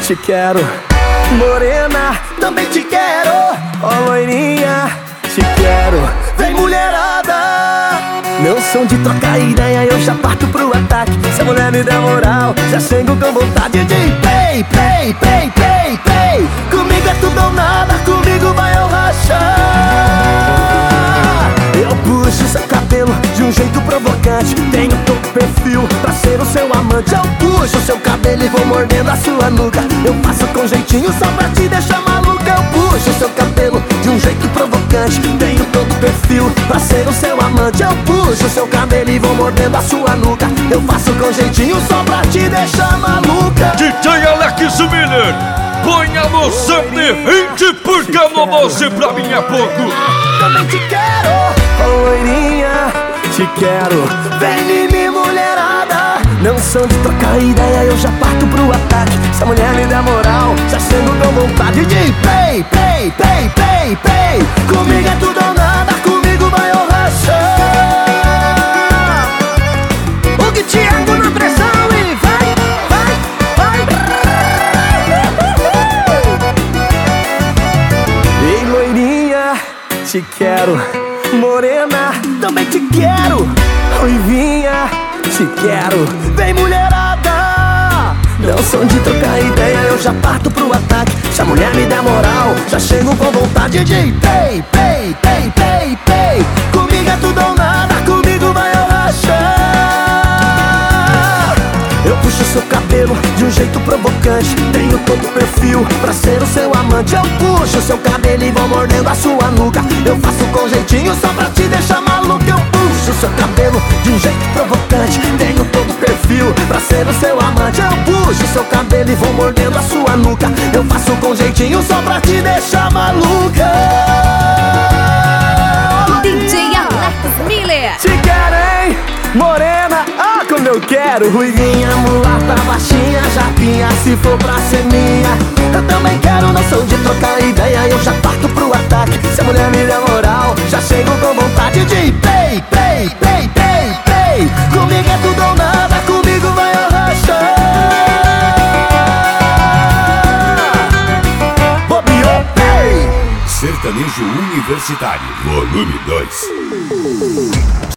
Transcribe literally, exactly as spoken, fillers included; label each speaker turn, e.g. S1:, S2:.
S1: te quero. Morena, também te quero. Ó oh, loirinha, te quero. Vem mulherada, não sou de trocar ideia, eu já parto pro ataque. Se a mulher me der moral, já chego com vontade de play, play, play, play, play. Comigo é tudo ou nada, comigo vai eu rachar. Eu puxo seu cabelo de um jeito provocante, tenho todo perfil pra ser o seu amante. Eu puxo seu cabelo e vou mordendo a sua nuca. Eu faço com jeitinho só pra te deixar maluca. Eu puxo seu cabelo de um jeito provocante, tenho todo perfil pra ser o seu amante. Eu puxo seu cabelo e vou mordendo a sua nuca. Eu faço com jeitinho só pra te deixar maluca.
S2: D J Alex Miller, põe a noção de vinte, porque a nomoce pra mim é pouco.
S1: Também te quero, oh loirinha, te quero. Vem em mim mulherada, não sou de trocar ideia, eu já parto pro ataque. Se a mulher me der moral, já chego com vontade de play, play, play, play, play. Comigo é tudo ou nada, comigo vai eu rachar. O que Thiago na pressão e vai, vai, vai. Ei loirinha, te quero. Morena, também te quero. Ruivinha, te quero. Vem mulherada, não sou de trocar ideia, eu já parto pro ataque. Se a mulher me der moral, já chego com vontade de play, play, play, play, play. Comigo é tudo ou nada, comigo vai eu rachar. Eu puxo seu cabelo de um jeito provocante, tenho todo perfil pra ser o seu amante. Eu puxo seu cabelo e vou mordendo a sua nuca. Eu faço com jeitinho só pra te deixar maluca. Eu puxo seu cabelo de um jeito provocante, tenho todo perfil pra ser o seu amante. Eu puxo seu cabelo e vou mordendo a sua nuca. Eu faço com jeitinho só pra te deixar maluca.
S3: D J Alex Miller.
S1: Te quero, hein? Morena, ah, como eu quero. Ruivinha, mulata, baixinha, japinha, se for pra ser minha. Eu também quero, não sou de trocar ideia, eu já parto pro ataque. Se a mulher me der moral, já chego com vontade de play, play, play, play, play. Comigo é tudo ou nada, comigo vai eu rachar. Bobeou, play.
S4: Sertanejo Universitário, volume dois.